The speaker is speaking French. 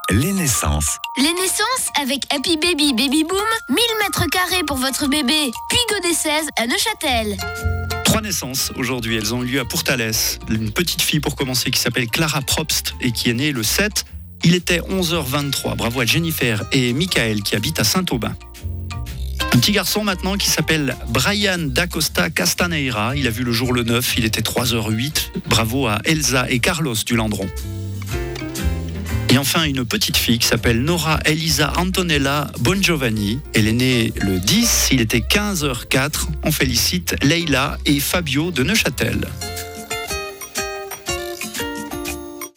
Les naissances. Les naissances avec Happy Baby Baby Boom, 1000 mètres carrés pour votre bébé. Puis Godet 16 à Neuchâtel. 3 naissances aujourd'hui, elles ont eu lieu à Pourtalès. Une petite fille pour commencer qui s'appelle Clara Probst et qui est née le 7. Il était 11h23. Bravo à Jennifer et Michael qui habitent à Saint-Aubin. Un petit garçon maintenant qui s'appelle Brian Dacosta Castaneira. Il a vu le jour le 9, il était 3h08. Bravo à Elsa et Carlos du Landron. Et enfin, une petite fille qui s'appelle Nora Elisa Antonella Bongiovanni. Elle est née le 10, il était 15h04. On félicite Leila et Fabio de Neuchâtel.